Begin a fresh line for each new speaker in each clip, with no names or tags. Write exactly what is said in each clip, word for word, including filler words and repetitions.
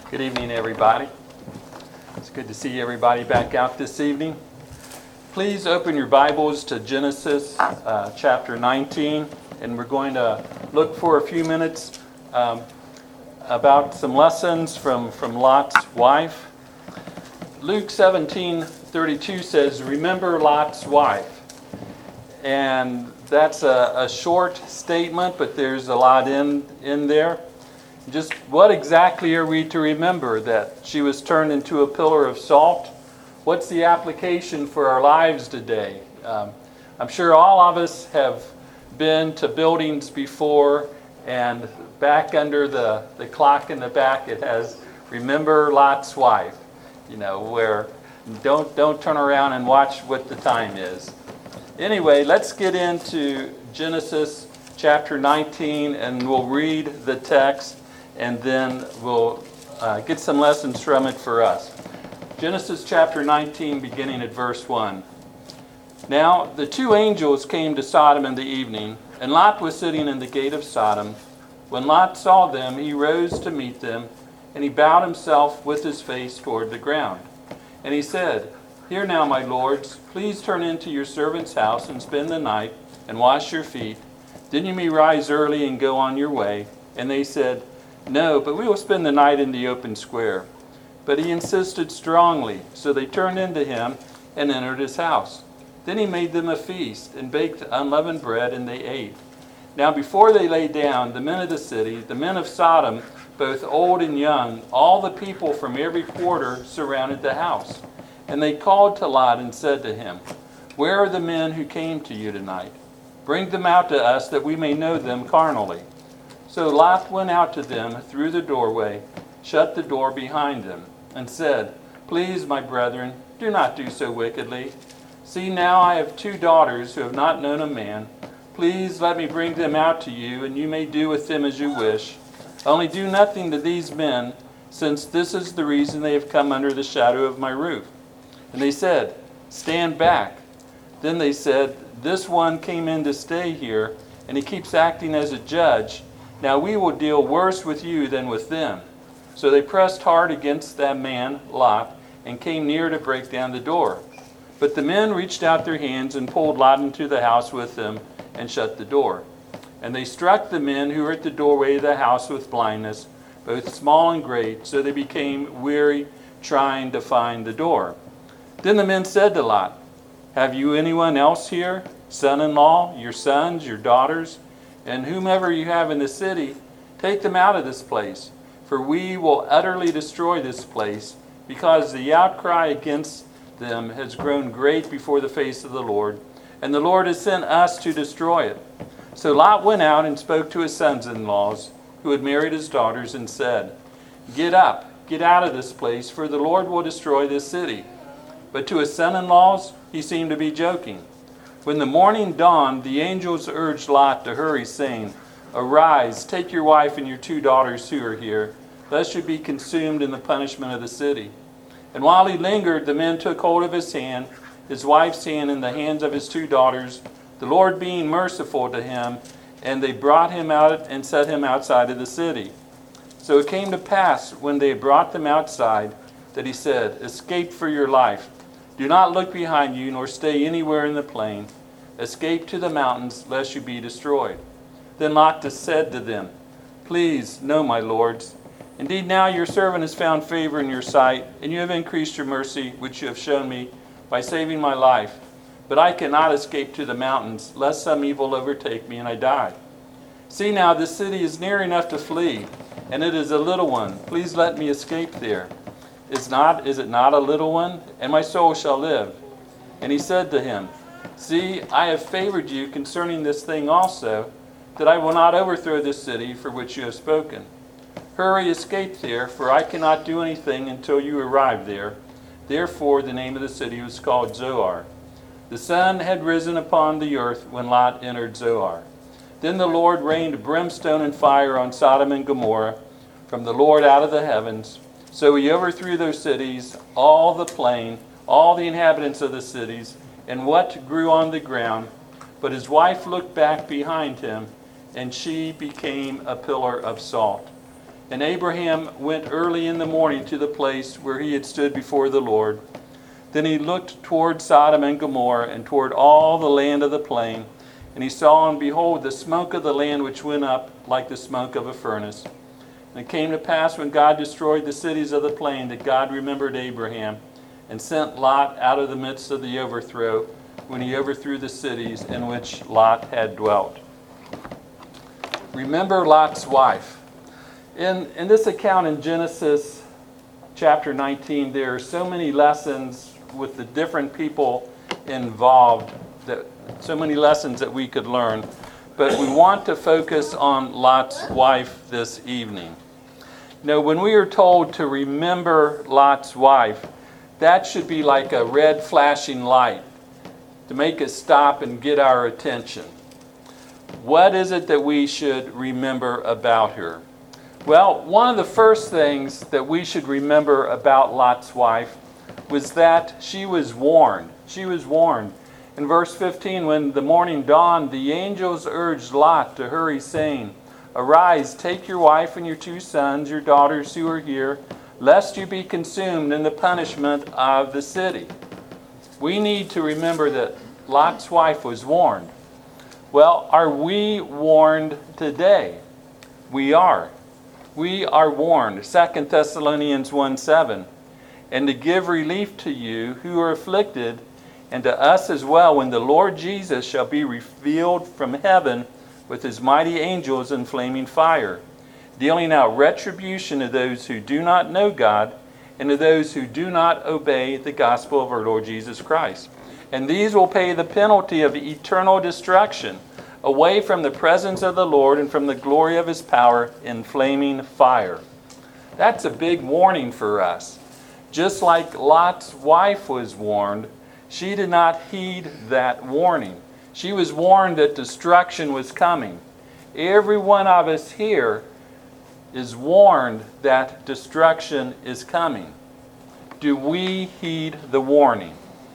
Good evening, everybody. It's good to see everybody back out this evening. Please open your Bibles to Genesis uh, chapter nineteen, and we're going to look for a few minutes um, about some lessons from, from Lot's wife. Luke seventeen thirty-two says, "Remember Lot's wife." And that's a, a short statement, but there's a lot in, in there. Just what exactly are we to remember? That she was turned into a pillar of salt? What's the application for our lives today? Um, I'm sure all of us have been to buildings before, and back under the, the clock in the back it has, "Remember Lot's wife," you know, where don't, don't turn around and watch what the time is. Anyway, let's get into Genesis chapter nineteen, and we'll read the text, and then we'll uh, get some lessons from it for us. Genesis chapter nineteen, beginning at verse one. "Now the two angels came to Sodom in the evening, and Lot was sitting in the gate of Sodom. When Lot saw them, he rose to meet them, and he bowed himself with his face toward the ground. And he said, 'Hear now, my lords, please turn into your servant's house and spend the night, and wash your feet. Then you may rise early and go on your way.' And they said, 'No, but we will spend the night in the open square.' But he insisted strongly, so they turned into him and entered his house. Then he made them a feast, and baked unleavened bread, and they ate. Now before they lay down, the men of the city, the men of Sodom, both old and young, all the people from every quarter surrounded the house. And they called to Lot and said to him, 'Where are the men who came to you tonight? Bring them out to us, that we may know them carnally.' So Lot went out to them through the doorway, shut the door behind them, and said, 'Please, my brethren, do not do so wickedly. See, now I have two daughters who have not known a man. Please let me bring them out to you, and you may do with them as you wish. Only do nothing to these men, since this is the reason they have come under the shadow of my roof.' And they said, 'Stand back.' Then they said, 'This one came in to stay here, and he keeps acting as a judge. Now we will deal worse with you than with them.' So they pressed hard against that man, Lot, and came near to break down the door. But the men reached out their hands and pulled Lot into the house with them and shut the door. And they struck the men who were at the doorway of the house with blindness, both small and great, so they became weary trying to find the door. Then the men said to Lot, 'Have you anyone else here, son-in-law, your sons, your daughters, and whomever you have in the city? Take them out of this place, for we will utterly destroy this place, because the outcry against them has grown great before the face of the Lord, and the Lord has sent us to destroy it.' So Lot went out and spoke to his sons-in-laws, who had married his daughters, and said, 'Get up, get out of this place, for the Lord will destroy this city.' But to his son-in-laws he seemed to be joking. When the morning dawned, the angels urged Lot to hurry, saying, 'Arise, take your wife and your two daughters who are here, lest you be consumed in the punishment of the city.' And while he lingered, the men took hold of his hand, his wife's hand, and the hands of his two daughters, the Lord being merciful to him, and they brought him out and set him outside of the city. So it came to pass, when they had brought them outside, that he said, 'Escape for your life. Do not look behind you, nor stay anywhere in the plain. Escape to the mountains, lest you be destroyed.' Then Lot said to them, 'Please, no, my lords. Indeed, now your servant has found favor in your sight, and you have increased your mercy, which you have shown me, by saving my life. But I cannot escape to the mountains, lest some evil overtake me and I die. See now, this city is near enough to flee, and it is a little one. Please let me escape there. Is not, is it not a little one? And my soul shall live.' And he said to him, 'See, I have favored you concerning this thing also, that I will not overthrow this city for which you have spoken. Hurry, escape there, for I cannot do anything until you arrive there.' Therefore the name of the city was called Zoar. The sun had risen upon the earth when Lot entered Zoar. Then the Lord rained brimstone and fire on Sodom and Gomorrah from the Lord out of the heavens. So he overthrew those cities, all the plain, all the inhabitants of the cities, and what grew on the ground. But his wife looked back behind him, and she became a pillar of salt. And Abraham went early in the morning to the place where he had stood before the Lord. Then he looked toward Sodom and Gomorrah and toward all the land of the plain. And he saw, and behold, the smoke of the land which went up like the smoke of a furnace. And it came to pass, when God destroyed the cities of the plain, that God remembered Abraham, and sent Lot out of the midst of the overthrow, when he overthrew the cities in which Lot had dwelt. Remember Lot's wife. In, in this account in Genesis chapter nineteen, there are so many lessons with the different people involved, that so many lessons that we could learn. But we want to focus on Lot's wife this evening. Now, when we are told to remember Lot's wife, that should be like a red flashing light to make us stop and get our attention. What is it that we should remember about her? Well, one of the first things that we should remember about Lot's wife was that she was warned. She was warned. In verse fifteen, when the morning dawned, the angels urged Lot to hurry, saying, "Arise, take your wife and your two sons, your daughters who are here, lest you be consumed in the punishment of the city." We need to remember that Lot's wife was warned. Well, are we warned today? We are. We are warned. Second Thessalonians one seven. And to give relief to you who are afflicted, and to us as well, when the Lord Jesus shall be revealed from heaven with his mighty angels in flaming fire, dealing out retribution to those who do not know God, and to those who do not obey the gospel of our Lord Jesus Christ. And these will pay the penalty of eternal destruction, away from the presence of the Lord and from the glory of his power in flaming fire. That's a big warning for us. Just like Lot's wife was warned, she did not heed that warning. She was warned that destruction was coming. Every one of us here is warned that destruction is coming. Do we heed the warning?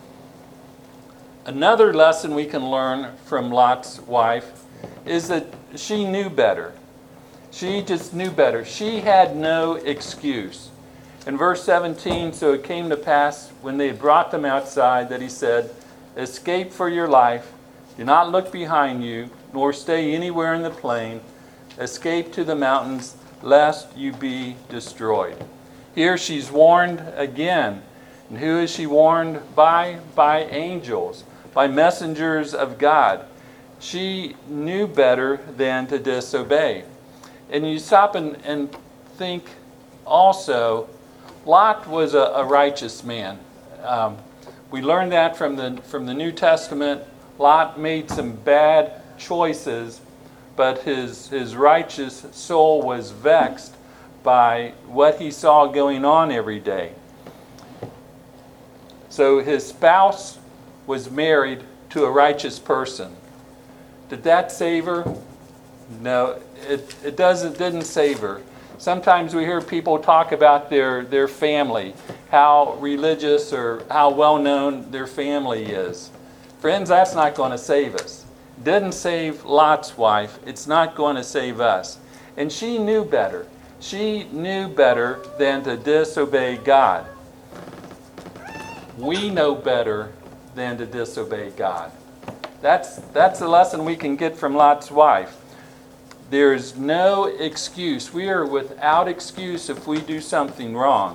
Another lesson we can learn from Lot's wife is that she knew better. She just knew better. She had no excuse. In verse seventeen, so it came to pass when they brought them outside that he said, "Escape for your life. Do not look behind you, nor stay anywhere in the plain. Escape to the mountains, lest you be destroyed." Here she's warned again. And who is she warned by? By angels, by messengers of God. She knew better than to disobey. And you stop and, and think also, Lot was a, a righteous man. Um, we learned that from the, from the New Testament. Lot made some bad choices, but his, his righteous soul was vexed by what he saw going on every day. So his spouse was married to a righteous person. Did that save her? No, it, it doesn't didn't save her. Sometimes we hear people talk about their, their family, how religious or how well known their family is. Friends, that's not going to save us. It didn't save Lot's wife. It's not going to save us. And she knew better. She knew better than to disobey God. We know better than to disobey God. That's, that's the lesson we can get from Lot's wife. There's no excuse. We are without excuse if we do something wrong.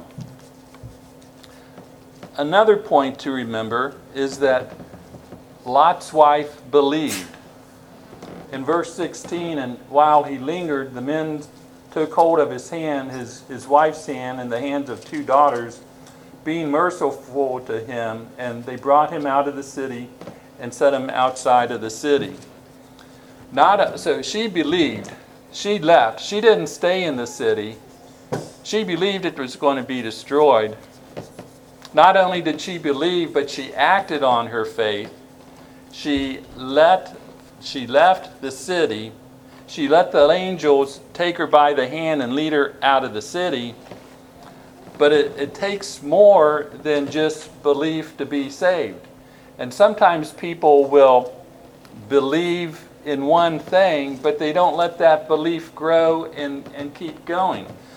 Another point to remember is that Lot's wife believed. In verse sixteen, and while he lingered, the men took hold of his hand, his, his wife's hand, and the hands of two daughters, being merciful to him, and they brought him out of the city and set him outside of the city. Not a, so she believed. She left. She didn't stay in the city. She believed it was going to be destroyed. Not only did she believe, but she acted on her faith. She let she left the city. She let the angels take her by the hand and lead her out of the city. But it, it takes more than just belief to be saved. And sometimes people will believe in one thing, but they don't let that belief grow and, and keep going.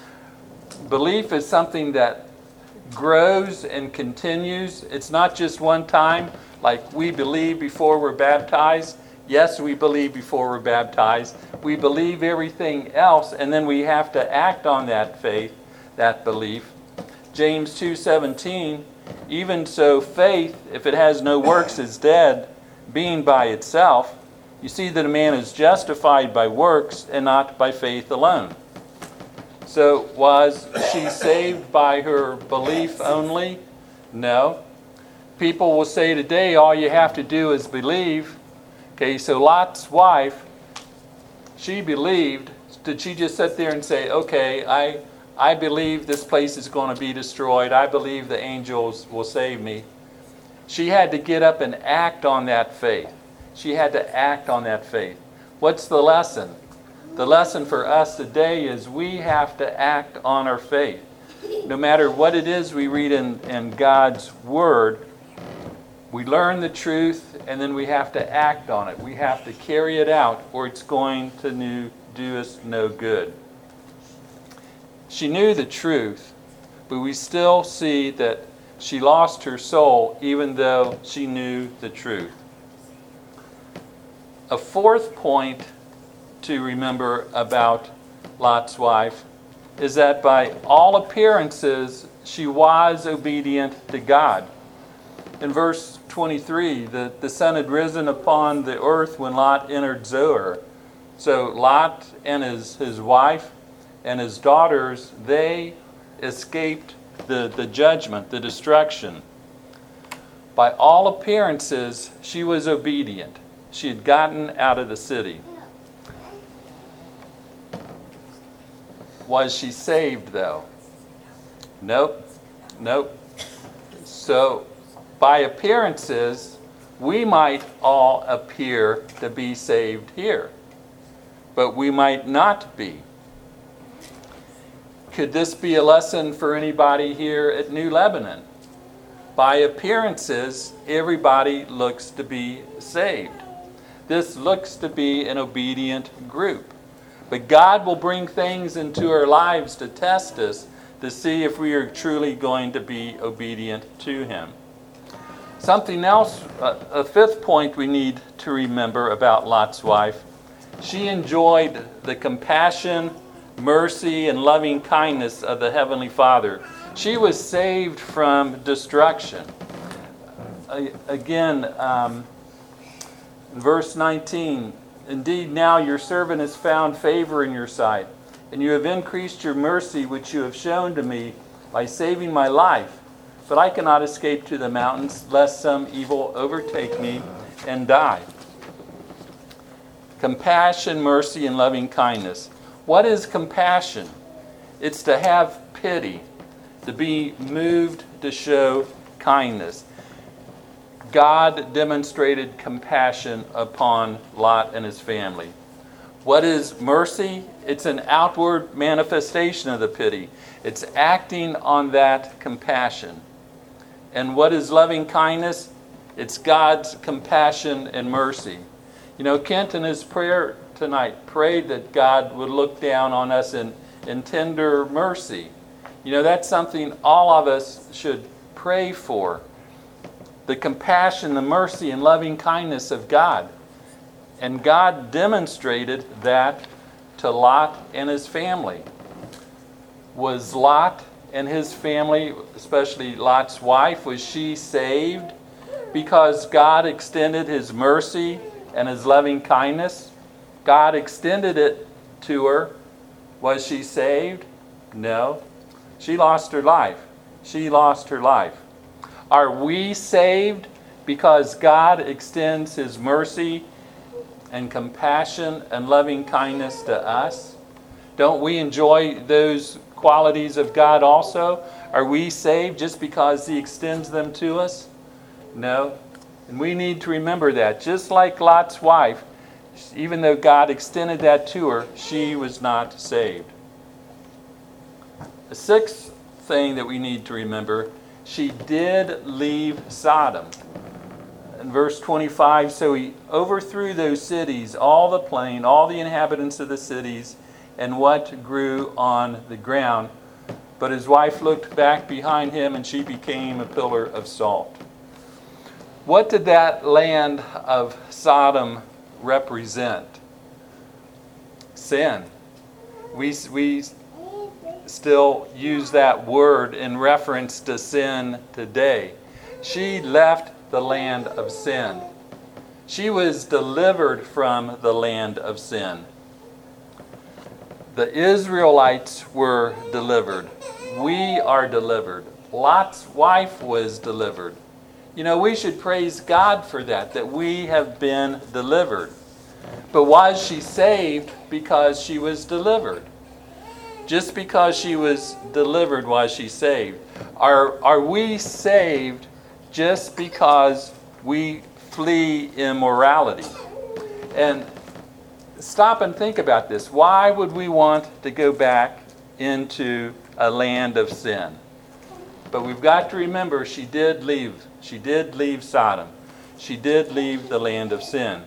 belief is something that grows and continues. It's not just one time, like we believe before we're baptized. Yes, we believe before we're baptized. We believe everything else, and then we have to act on that faith, that belief. James two seventeen, even so faith, if it has no works, is dead, being by itself. You see that a man is justified by works and not by faith alone. So was she saved by her belief only? No. People will say today all you have to do is believe. Okay, so Lot's wife, she believed. Did she just sit there and say, okay, I I believe this place is going to be destroyed. I believe the angels will save me. She had to get up and act on that faith. She had to act on that faith. What's the lesson? The lesson for us today is we have to act on our faith. No matter what it is we read in, in God's Word, we learn the truth and then we have to act on it. We have to carry it out or it's going to new, do us no good. She knew the truth, but we still see that she lost her soul even though she knew the truth. A fourth point to remember about Lot's wife is that by all appearances she was obedient to God. In verse twenty-three, the, the sun had risen upon the earth when Lot entered Zoar. So Lot and his, his wife and his daughters, they escaped the, the judgment, the destruction. By all appearances, she was obedient. She had gotten out of the city. Was she saved, though? Nope. Nope. So, by appearances, we might all appear to be saved here, but we might not be. Could this be a lesson for anybody here at New Lebanon? By appearances, everybody looks to be saved. This looks to be an obedient group. But God will bring things into our lives to test us to see if we are truly going to be obedient to Him. Something else, a fifth point we need to remember about Lot's wife. She enjoyed the compassion, mercy, and loving kindness of the Heavenly Father. She was saved from destruction. Again, um, in verse nineteen, indeed now your servant has found favor in your sight, and you have increased your mercy which you have shown to me by saving my life. But I cannot escape to the mountains, lest some evil overtake me and die. Compassion, mercy, and loving kindness. What is compassion? It's to have pity, to be moved to show kindness. God demonstrated compassion upon Lot and his family. What is mercy? It's an outward manifestation of the pity. It's acting on that compassion. And what is loving kindness? It's God's compassion and mercy. You know, Kent in his prayer tonight prayed that God would look down on us in, in tender mercy. You know, that's something all of us should pray for. The compassion, the mercy, and loving kindness of God. And God demonstrated that to Lot and his family. Was Lot and his family, especially Lot's wife, was she saved because God extended His mercy and His loving kindness? God extended it to her. Was she saved? No. She lost her life. She lost her life. Are we saved because God extends His mercy and compassion and loving kindness to us? Don't we enjoy those qualities of God also? Are we saved just because He extends them to us? No. And we need to remember that. Just like Lot's wife, even though God extended that to her, she was not saved. The sixth thing that we need to remember, she did leave Sodom. In verse twenty-five, so he overthrew those cities, all the plain, all the inhabitants of the cities, and what grew on the ground. But his wife looked back behind him, and she became a pillar of salt. What did that land of Sodom represent? Sin. We, we still use that word in reference to sin today. She left the land of sin. She was delivered from the land of sin. The Israelites were delivered. We are delivered. Lot's wife was delivered. You know, we should praise God for that, that we have been delivered. But was she saved because she was delivered? Just because she was delivered was she saved? Are, are we saved just because we flee immorality? And stop and think about this. Why would we want to go back into a land of sin? But we've got to remember she did leave. She did leave Sodom. She did leave the land of sin.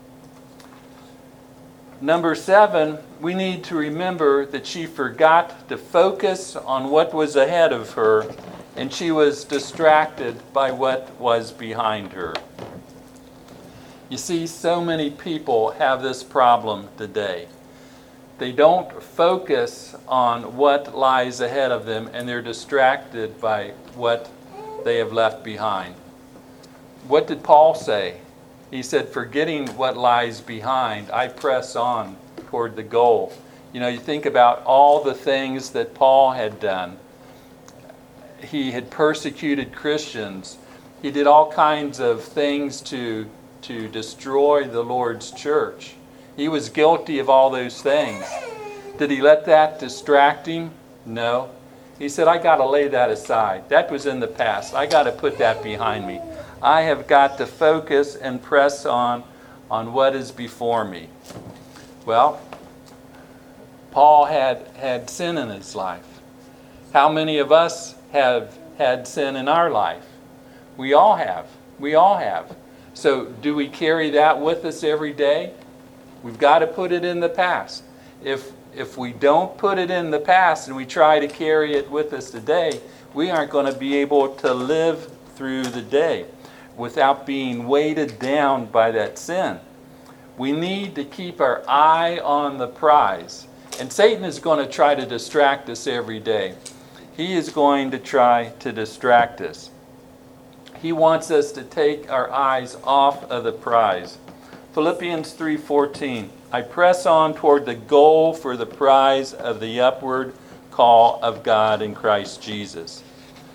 Number seven, we need to remember that she forgot to focus on what was ahead of her, and she was distracted by what was behind her. You see, so many people have this problem today. They don't focus on what lies ahead of them, and they're distracted by what they have left behind. What did Paul say? He said, forgetting what lies behind, I press on toward the goal. You know, you think about all the things that Paul had done. He had persecuted Christians. He did all kinds of things to, to destroy the Lord's church. He was guilty of all those things. Did he let that distract him? No. He said, I got to lay that aside. That was in the past. I got to put that behind me. I have got to focus and press on on what is before me. Well, Paul had, had sin in his life. How many of us have had sin in our life? We all have. We all have. So do we carry that with us every day? We've got to put it in the past. If if we don't put it in the past and we try to carry it with us today, we aren't going to be able to live through the day without being weighted down by that sin. We need to keep our eye on the prize. And Satan is going to try to distract us every day. He is going to try to distract us. He wants us to take our eyes off of the prize. Philippians three fourteen, I press on toward the goal for the prize of the upward call of God in Christ Jesus.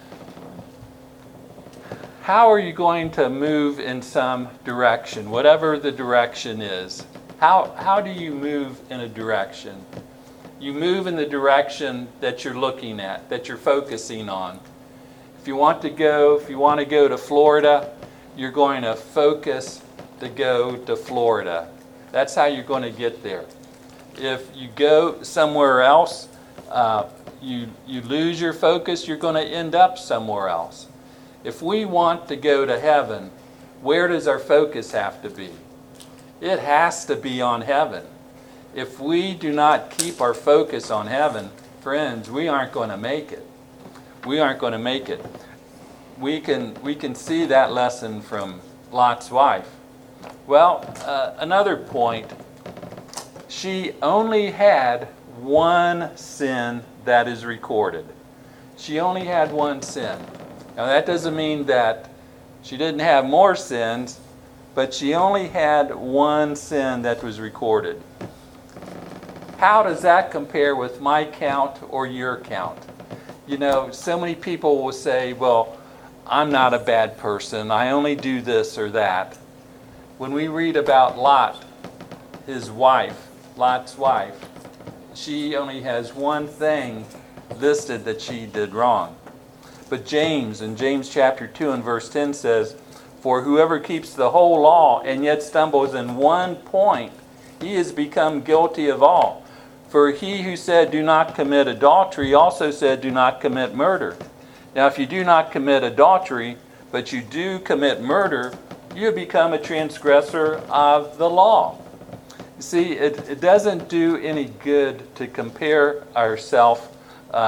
How are you going to move in some direction, whatever the direction is? How, how do you move in a direction? You move in the direction that you're looking at, that you're focusing on. If you want to go, if you want to go to Florida, you're going to focus to go to Florida. That's how you're going to get there. If you go somewhere else, uh, you you lose your focus, you're going to end up somewhere else. If we want to go to heaven, where does our focus have to be? It has to be on heaven. If we do not keep our focus on heaven, friends, we aren't going to make it. We aren't going to make it. We can we can see that lesson from Lot's wife. Well, uh, another point, she only had one sin that is recorded. She only had one sin. Now that doesn't mean that she didn't have more sins, but she only had one sin that was recorded. How does that compare with my count or your count? You know, so many people will say, well, I'm not a bad person. I only do this or that. When we read about Lot, his wife, Lot's wife, she only has one thing listed that she did wrong. But James, in James chapter two and verse ten says, for whoever keeps the whole law and yet stumbles in one point, he has become guilty of all. For he who said, do not commit adultery, also said, do not commit murder. Now, if you do not commit adultery, but you do commit murder, you become a transgressor of the law. You see, it, it doesn't do any good to compare ourselves uh,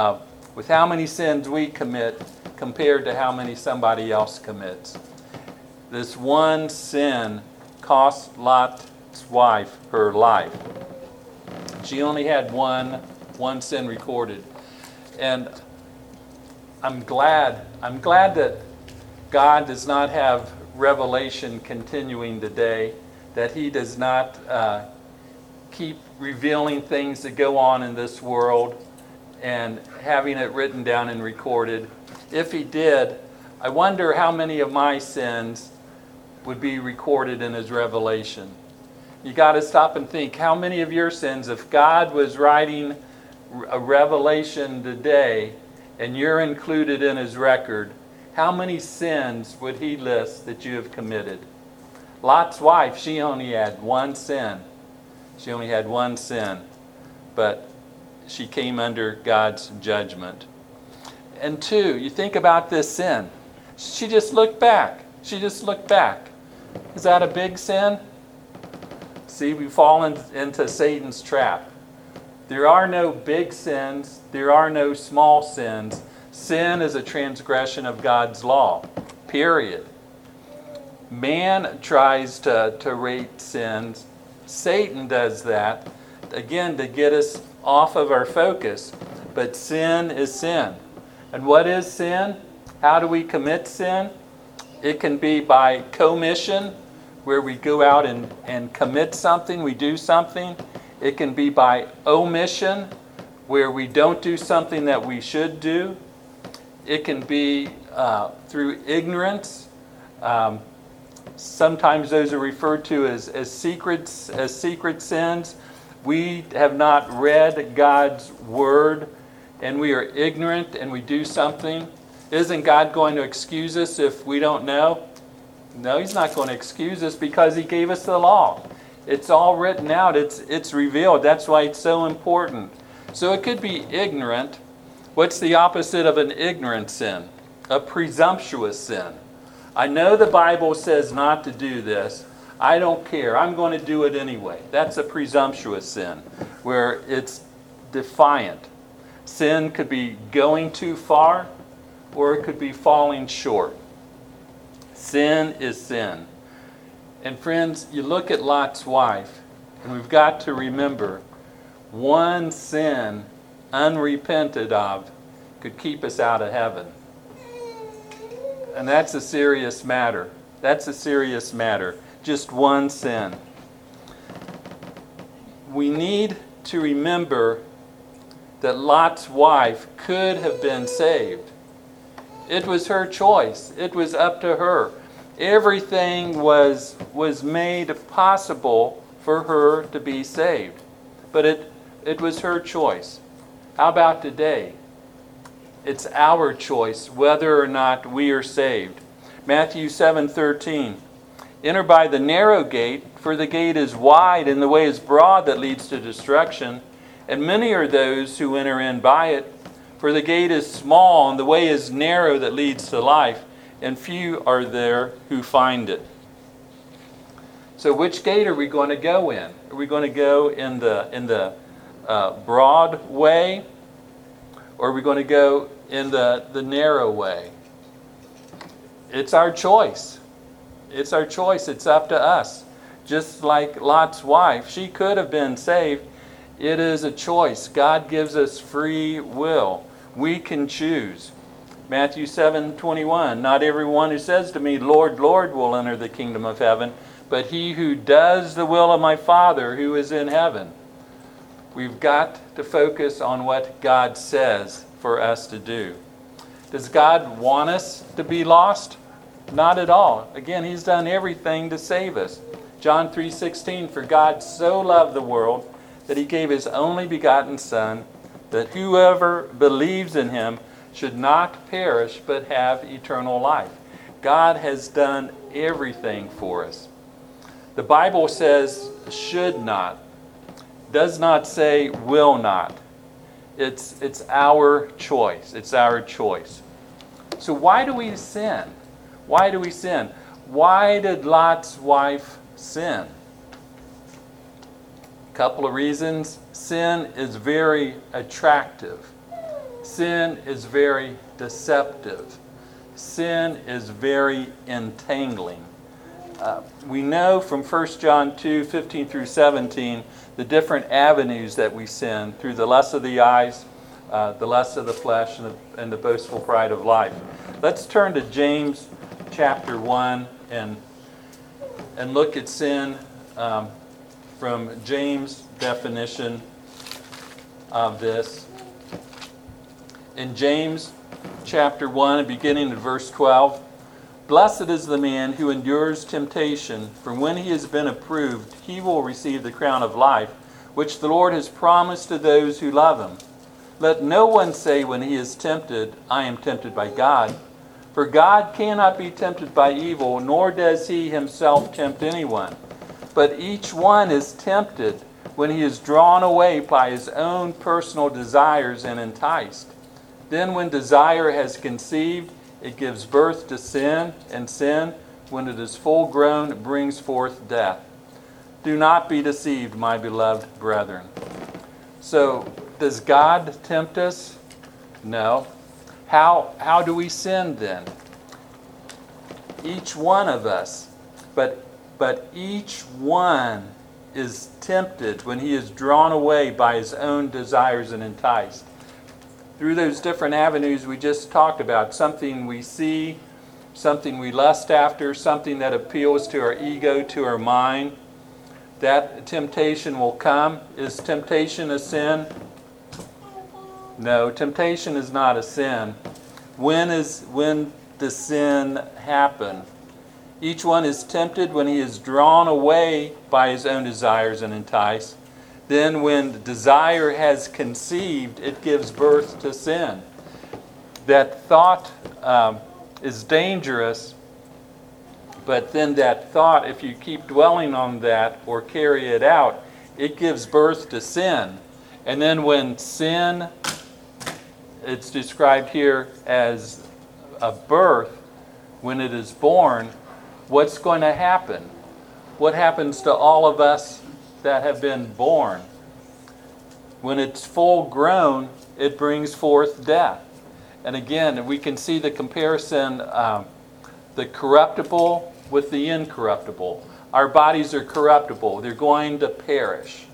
with how many sins we commit compared to how many somebody else commits. This one sin cost Lot's wife her life. She only had one, one sin recorded. And I'm glad, I'm glad that God does not have revelation continuing today, that He does not uh, keep revealing things that go on in this world and having it written down and recorded. If He did, I wonder how many of my sins would be recorded in His revelation. You got to stop and think, how many of your sins, if God was writing a revelation today and you're included in His record, how many sins would He list that you have committed? Lot's wife, she only had one sin. She only had one sin, but she came under God's judgment. And two, you think about this sin. She just looked back. She just looked back. Is that a big sin? See, we've fallen into Satan's trap. There are no big sins. There are no small sins. Sin is a transgression of God's law, period. Man tries to, to rate sins. Satan does that, again, to get us off of our focus. But sin is sin. And what is sin? How do we commit sin? It can be by commission, where we go out and, and commit something, we do something. It can be by omission, where we don't do something that we should do. It can be uh, through ignorance. Um, sometimes those are referred to as, as secrets, as secret sins. We have not read God's word, and we are ignorant, and we do something. Isn't God going to excuse us if we don't know? No, He's not going to excuse us because He gave us the law. It's all written out. It's it's revealed. That's why it's so important. So it could be ignorant. What's the opposite of an ignorant sin? A presumptuous sin. I know the Bible says not to do this. I don't care. I'm going to do it anyway. That's a presumptuous sin, where it's defiant. Sin could be going too far, or it could be falling short. Sin is sin. And friends, you look at Lot's wife, and we've got to remember, one sin unrepented of could keep us out of heaven. And that's a serious matter. That's a serious matter. Just one sin. We need to remember that Lot's wife could have been saved. It was her choice. It was up to her. Everything was, was made possible for her to be saved. But it, it was her choice. How about today? It's our choice whether or not we are saved. Matthew seven thirteen. Enter by the narrow gate, for the gate is wide and the way is broad that leads to destruction, and many are those who enter in by it. For the gate is small and the way is narrow that leads to life, and few are there who find it. So which gate are we going to go in? Are we going to go in the in the uh, broad way, or are we going to go in the, the narrow way? It's our choice. It's our choice. It's up to us. Just like Lot's wife, she could have been saved. It is a choice. God gives us free will. We can choose. Matthew seven twenty-one. Not everyone who says to me, Lord, Lord, will enter the kingdom of heaven, but he who does the will of my Father who is in heaven. We've got to focus on what God says for us to do. Does God want us to be lost? Not at all. Again, He's done everything to save us. John three sixteen, for God so loved the world that He gave His only begotten Son, that whoever believes in Him should not perish but have eternal life. God has done everything for us. The Bible says should not. Does not say will not. It's, it's our choice. It's our choice. So why do we sin? Why do we sin? Why did Lot's wife sin? A couple of reasons. Sin is very attractive. sin is very deceptive. Sin is very entangling. Uh, we know from First John two, fifteen through seventeen, the different avenues that we sin through the lust of the eyes, uh, the lust of the flesh, and the, and the boastful pride of life. Let's turn to James chapter one and, and look at sin um, from James' definition of this. In James chapter one, beginning at verse twelve, "Blessed is the man who endures temptation, for when he has been approved, he will receive the crown of life, which the Lord has promised to those who love him. Let no one say when he is tempted, I am tempted by God. For God cannot be tempted by evil, nor does he himself tempt anyone. But each one is tempted when he is drawn away by his own personal desires and enticed. Then when desire has conceived, it gives birth to sin, and sin, when it is full grown, brings forth death. Do not be deceived, my beloved brethren." So, does God tempt us? No. How, how do we sin then? Each one of us, but, but each one is tempted when he is drawn away by his own desires and enticed. Through those different avenues we just talked about, something we see, something we lust after, something that appeals to our ego, to our mind, that temptation will come. Is temptation a sin? No, temptation is not a sin. When is when does sin happen? Each one is tempted when he is drawn away by his own desires and enticed. Then when the desire has conceived, it gives birth to sin. That thought um, is dangerous, but then that thought, if you keep dwelling on that or carry it out, it gives birth to sin. And then when sin, it's described here as a birth, when it is born, what's going to happen? What happens to all of us that have been born? When it's full grown, it brings forth death. And again, we can see the comparison, um, the corruptible with the incorruptible. Our bodies are corruptible. They're going to perish.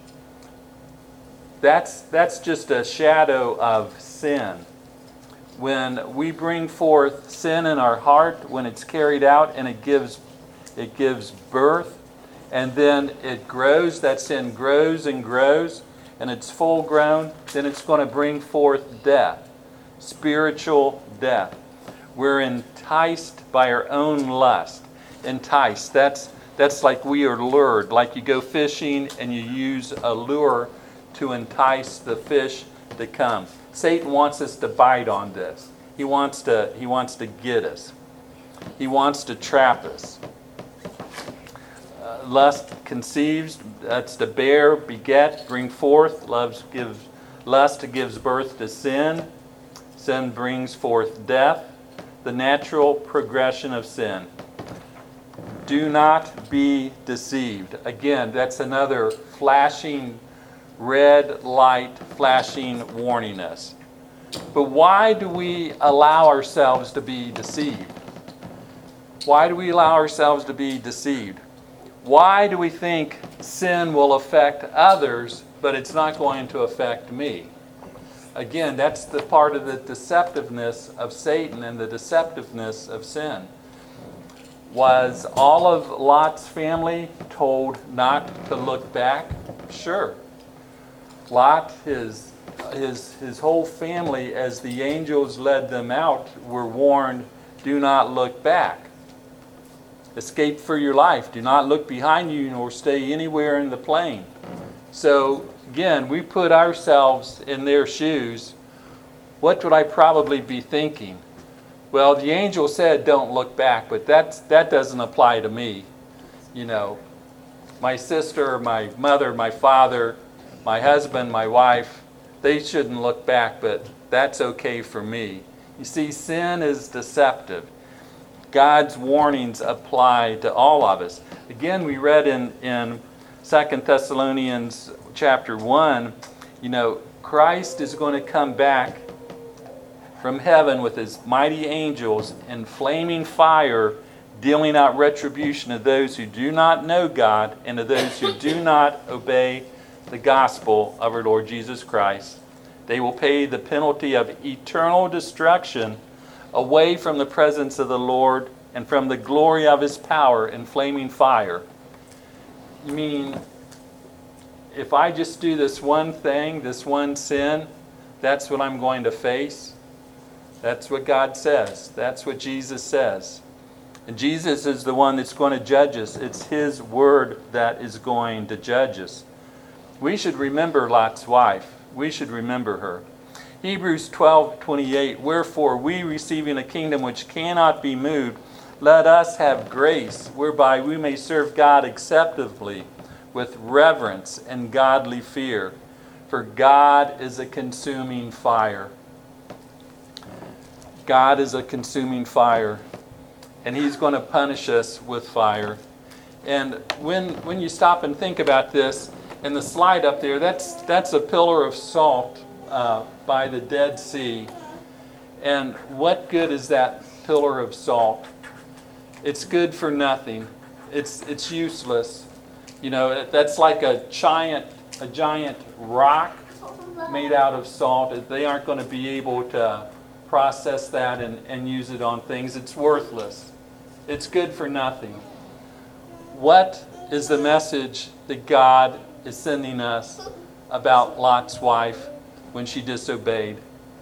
That's, that's just a shadow of sin. When we bring forth sin in our heart, when it's carried out and it gives, it gives birth, and then it grows, that sin grows and grows, and it's full grown, then it's going to bring forth death, spiritual death. We're enticed by our own lust. Enticed, that's, that's like we are lured, like you go fishing and you use a lure to entice the fish to come. Satan wants us to bite on this. He wants to, he wants to get us. He wants to trap us. Uh, lust conceives, that's to bear, beget, bring forth. Love gives, lust gives birth to sin. Sin brings forth death. The natural progression of sin. Do not be deceived. Again, that's another flashing red light, flashing, warning us. But why do we allow ourselves to be deceived? Why do we allow ourselves to be deceived? Why do we think sin will affect others, but it's not going to affect me? Again, that's the part of the deceptiveness of Satan and the deceptiveness of sin. Was all of Lot's family told not to look back? Sure. Lot, his, his, his whole family, as the angels led them out, were warned, do not look back. Escape for your life. Do not look behind you nor stay anywhere in the plain. So, again, we put ourselves in their shoes. What would I probably be thinking? Well, the angel said don't look back, but that's, that doesn't apply to me. You know, my sister, my mother, my father, my husband, my wife, they shouldn't look back, but that's okay for me. You see, sin is deceptive. God's warnings apply to all of us. Again, we read in, in Second Thessalonians chapter one, you know, Christ is going to come back from heaven with his mighty angels in flaming fire, dealing out retribution to those who do not know God and to those who do not obey the gospel of our Lord Jesus Christ. They will pay the penalty of eternal destruction away from the presence of the Lord and from the glory of his power in flaming fire. You mean, if I just do this one thing, this one sin, that's what I'm going to face? That's what God says. That's what Jesus says. And Jesus is the one that's going to judge us. It's his word that is going to judge us. We should remember Lot's wife. We should remember her. Hebrews twelve twenty-eight, wherefore we receiving a kingdom which cannot be moved, let us have grace whereby we may serve God acceptably with reverence and godly fear. For God is a consuming fire. God is a consuming fire. And he's going to punish us with fire. And when when you stop and think about this, and the slide up there, that's that's a pillar of salt uh, by the Dead Sea. And what good is that pillar of salt? It's good for nothing. It's it's useless. You know, that's like a giant a giant rock made out of salt. They aren't going to be able to process that and, and use it on things. It's worthless. It's good for nothing. What is the message that God is sending us about Lot's wife when she disobeyed?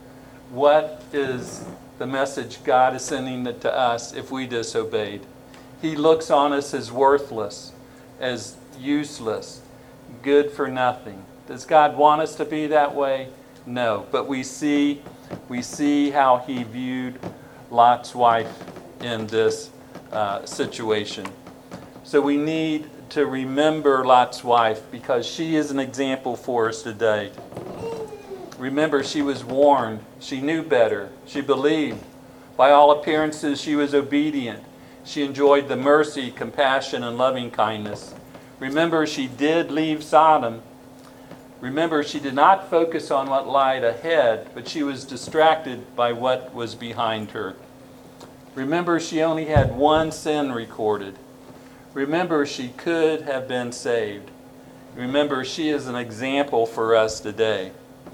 What is the message God is sending to us if we disobeyed? He looks on us as worthless, as useless, good for nothing. Does God want us to be that way? No. But we see, we see how he viewed Lot's wife in this uh, situation. So we need to remember Lot's wife because she is an example for us today. Remember, she was warned. She knew better. She believed. By all appearances, she was obedient. She enjoyed the mercy, compassion, and loving kindness. Remember, she did leave Sodom. Remember, she did not focus on what lied ahead, but she was distracted by what was behind her. Remember, she only had one sin recorded. Remember, she could have been saved. Remember, she is an example for us today.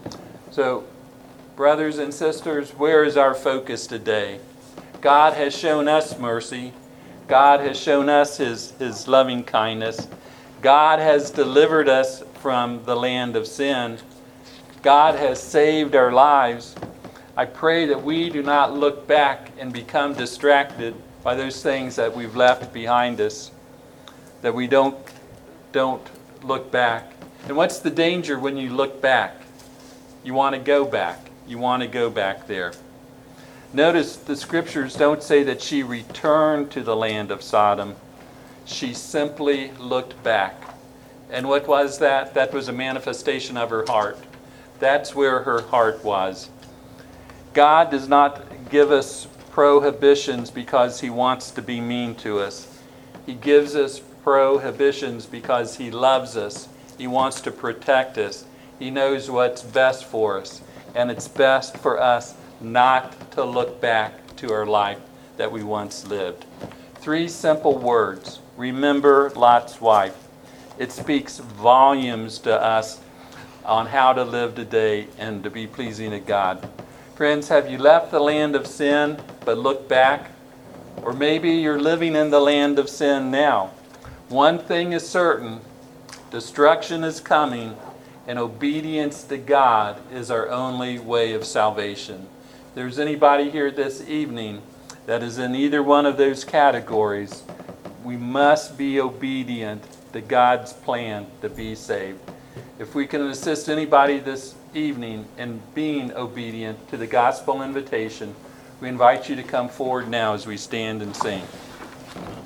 So, brothers and sisters, where is our focus today? God has shown us mercy. God has shown us his, his loving kindness. God has delivered us from the land of sin. God has saved our lives. I pray that we do not look back and become distracted by those things that we've left behind us, that we don't, don't look back. And what's the danger when you look back? You want to go back. You want to go back there. Notice the scriptures don't say that she returned to the land of Sodom. She simply looked back. And what was that? That was a manifestation of her heart. That's where her heart was. God does not give us prohibitions because he wants to be mean to us. He gives us prohibitions because he loves us. He wants to protect us. He knows what's best for us. And it's best for us not to look back to our life that we once lived. Three simple words. Remember Lot's wife. It speaks volumes to us on how to live today and to be pleasing to God. Friends, have you left the land of sin but look back? Or maybe you're living in the land of sin now. One thing is certain, destruction is coming, and obedience to God is our only way of salvation. If there's anybody here this evening that is in either one of those categories, we must be obedient to God's plan to be saved. If we can assist anybody this evening in being obedient to the gospel invitation, we invite you to come forward now as we stand and sing.